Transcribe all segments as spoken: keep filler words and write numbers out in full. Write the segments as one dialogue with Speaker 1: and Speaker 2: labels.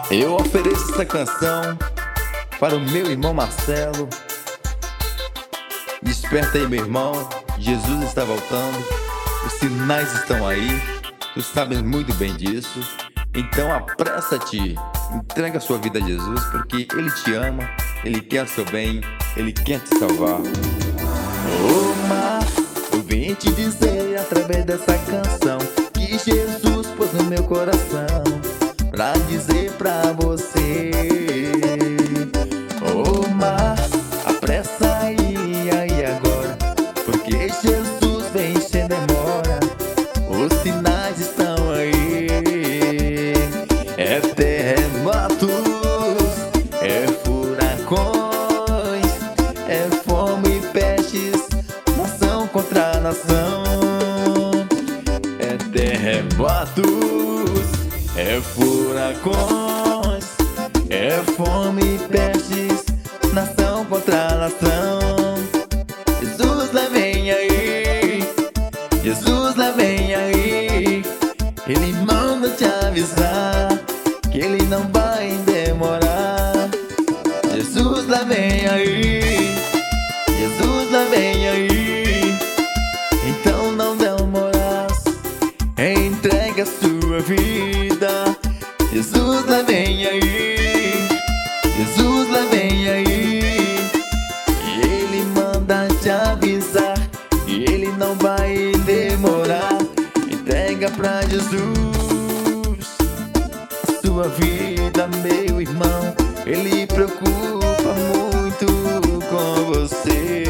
Speaker 1: Eu ofereço essa canção para o meu irmão Marcelo. Desperta aí, meu irmão, Jesus está voltando. Os sinais estão aí, tu sabes muito bem disso. Então apressa-te, entrega a sua vida a Jesus, porque Ele te ama, Ele quer o seu bem, Ele quer te salvar. Oh, mas eu vim te dizer através dessa canção que Jesus pôs no meu coração pra dizer pra você: oh, mas apressa aí, aí agora, porque Jesus vem sem demora. Os sinais estão aí, é terremotos, é furacões, é fome e pestes, nação contra nação. É terremotos, é furacões, é fome e pestes, nação contra nação. Jesus lá vem aí, Jesus lá vem aí. Ele manda te avisar que Ele não vai demorar. Jesus lá vem aí, Jesus lá vem aí. Então não demoras, entrega a sua vida. Jesus lá vem aí, Jesus lá vem aí. E Ele manda te avisar e Ele não vai demorar. Entrega pra Jesus a sua vida, meu irmão. Ele preocupa muito com você,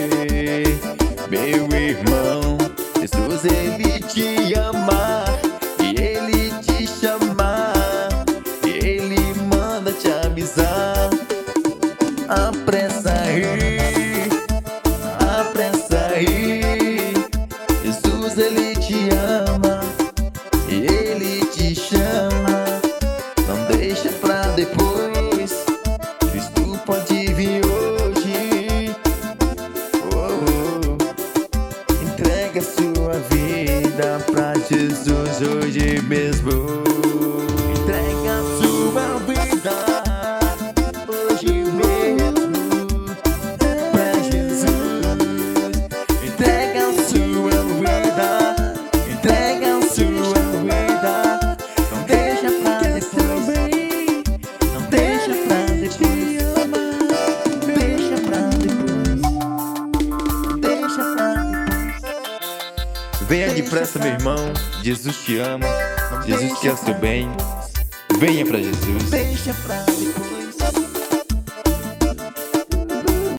Speaker 1: meu irmão. Jesus, Ele te ama e Ele te chama, e Ele manda te avisar. Apressa aí, apressa aí. Jesus, Ele te ama e Ele te chama. Não deixa pra depois, Cristo pode vir hoje. Oh, oh. Entrega a sua vida pra Jesus hoje mesmo. Entrega a sua vida hoje mesmo pra Jesus. Entrega a sua vida, entrega a sua vida. Não deixa pra depois, não deixa pra depois, deixa pra depois, deixa pra depois. Venha depressa, meu irmão, Jesus te ama, Jesus quer o seu bem. Venha pra Jesus. Deixa pra depois.